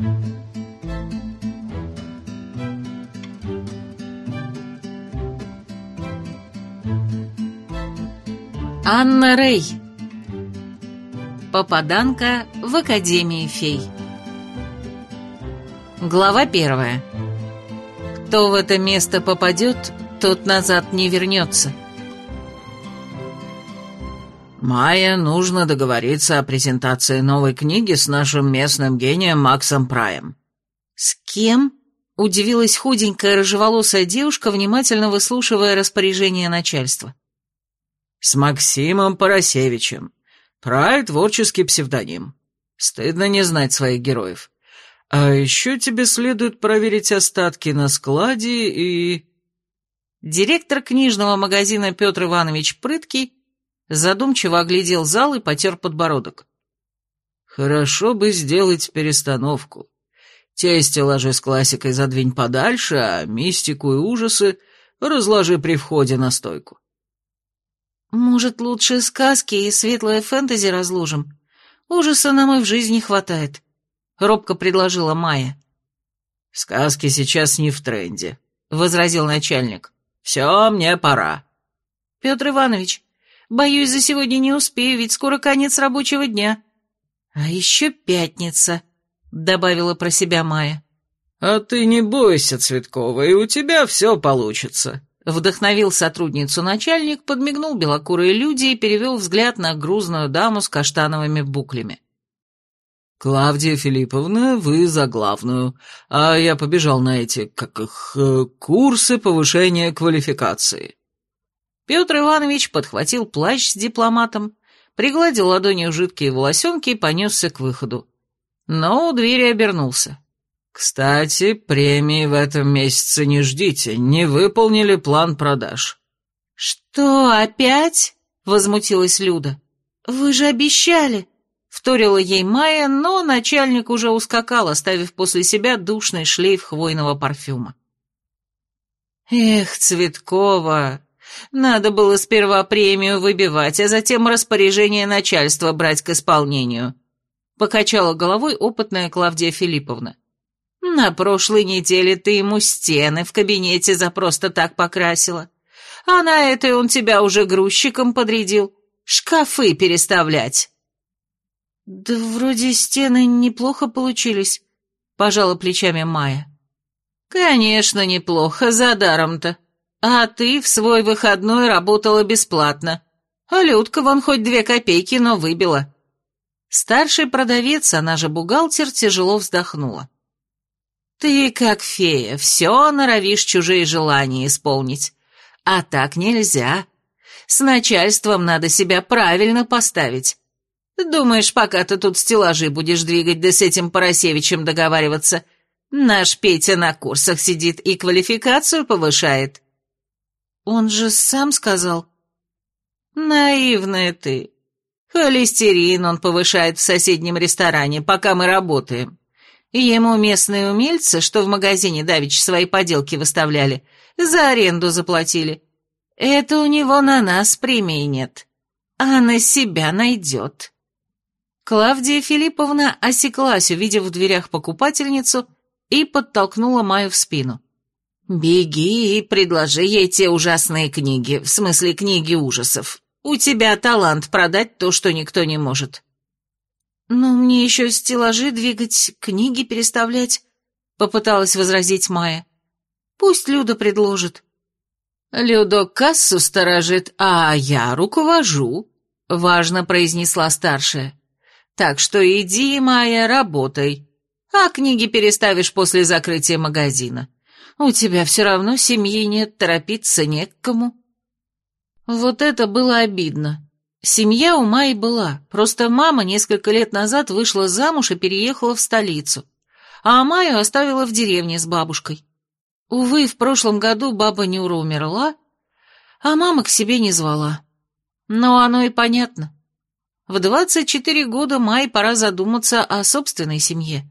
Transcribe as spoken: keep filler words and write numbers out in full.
Анна Рэй. Попаданка в Академии фей. Глава первая. Кто в это место попадет, тот назад не вернется. Майя, нужно договориться о презентации новой книги с нашим местным гением Максом Праем. С кем? Удивилась худенькая рыжеволосая девушка, внимательно выслушивая распоряжение начальства. С Максимом Поросевичем. Прай — творческий псевдоним. Стыдно не знать своих героев. А еще тебе следует проверить остатки на складе и... Директор книжного магазина Петр Иванович Прыткий задумчиво оглядел зал и потер подбородок. Хорошо бы сделать перестановку. Те стеллажи с классикой задвинь подальше, а мистику и ужасы разложи при входе на стойку. Может, лучше сказки и светлое фэнтези разложим? Ужаса нам и в жизни хватает, — робко предложила Майя. Сказки сейчас не в тренде, — возразил начальник. Все, мне пора. Петр Иванович, боюсь, за сегодня не успею, ведь скоро конец рабочего дня. А еще пятница, — добавила про себя Майя. А ты не бойся, Цветкова, и у тебя все получится. Вдохновил сотрудницу начальник, подмигнул белокурой Люде и перевел взгляд на грузную даму с каштановыми буклями. «Клавдия Филипповна, вы за главную, а я побежал на эти, как их, курсы повышения квалификации». Петр Иванович подхватил плащ с дипломатом, пригладил ладонью жидкие волосенки и понесся к выходу. Но у двери обернулся. «Кстати, премии в этом месяце не ждите, не выполнили план продаж». «Что, опять?» — возмутилась Люда. «Вы же обещали!» — вторила ей Майя, но начальник уже ускакал, оставив после себя душный шлейф хвойного парфюма. «Эх, Цветкова, надо было сперва премию выбивать, а затем распоряжение начальства брать к исполнению», — покачала головой опытная Клавдия Филипповна. «На прошлой неделе ты ему стены в кабинете за просто так покрасила, а на этой он тебя уже грузчиком подрядил шкафы переставлять». «Да вроде стены неплохо получились», — пожала плечами Майя. «Конечно, неплохо, за даром-то. А ты в свой выходной работала бесплатно. А Людка вон хоть две копейки, но выбила». Старший продавец, она же бухгалтер, тяжело вздохнула. «Ты, как фея, все норовишь чужие желания исполнить. А так нельзя. С начальством надо себя правильно поставить. Думаешь, пока ты тут стеллажи будешь двигать, да с этим Поросевичем договариваться, наш Петя на курсах сидит и квалификацию повышает?» «Он же сам сказал». «Наивная ты. Холестерин он повышает в соседнем ресторане, пока мы работаем. Ему местные умельцы, что в магазине давеча свои поделки выставляли, за аренду заплатили. Это у него на нас премии нет, а на себя найдет». Клавдия Филипповна осеклась, увидев в дверях покупательницу, и подтолкнула Майю в спину. «Беги и предложи ей те ужасные книги, в смысле книги ужасов. У тебя талант продать то, что никто не может». «Но мне еще стеллажи двигать, книги переставлять», — попыталась возразить Майя. «Пусть Люда предложит». «Людо кассу сторожит, а я руковожу», — важно произнесла старшая. «Так что иди, Майя, работай, а книги переставишь после закрытия магазина. У тебя все равно семьи нет, торопиться не к кому». Вот это было обидно. Семья у Майи была, просто мама несколько лет назад вышла замуж и переехала в столицу, а Майю оставила в деревне с бабушкой. Увы, в прошлом году баба Нюра умерла, а мама к себе не звала. Но оно и понятно. В двадцать четыре года Майе пора задуматься о собственной семье.